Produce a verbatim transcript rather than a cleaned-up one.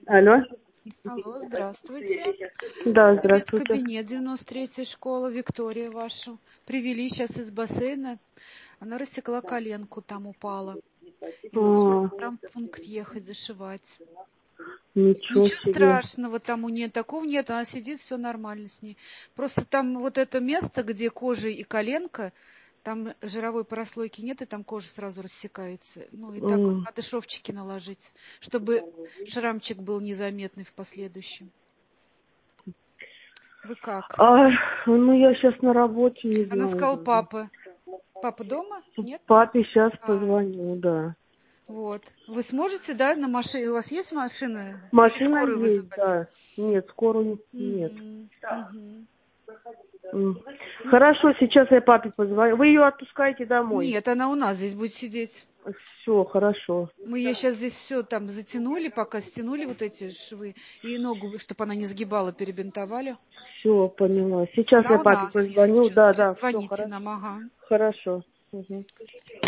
Алло. Алло, здравствуйте. Да, Это здравствуйте. веткабинет девяносто третья школа, Виктория вашу. Привели сейчас из бассейна. Она рассекла коленку, там упала. И нужно А, в травмпункт ехать, зашивать. ничего Ничего себе. страшного тому нет, такого нет. Она сидит, все нормально с ней. Просто там вот это место, где кожа и коленка, там жировой прослойки нет, и там кожа сразу рассекается. Ну и так вот М. надо шовчики наложить, чтобы шрамчик был незаметный в последующем. Вы как? А, ну я сейчас на работе, не Она знаю сказала, даже. папа. Папа дома? Нет? Папе сейчас А, позвоню, да. вот. Вы сможете, да, на машине? У вас есть машина? Или Машина скорую есть, вызывать? да. Нет, скорую нет. Угу, угу. М. Хорошо, сейчас я папе позвоню. Вы ее отпускаете домой? Нет, она у нас здесь будет сидеть. Все, хорошо. Мы ее сейчас здесь все там затянули, пока стянули вот эти швы. И ногу, чтобы она не сгибала, перебинтовали. Все, поняла. Сейчас Она я у папе нас, если позвоню. что, Да, да, все звоните хорошо. нам, ага. Хорошо. Мгм.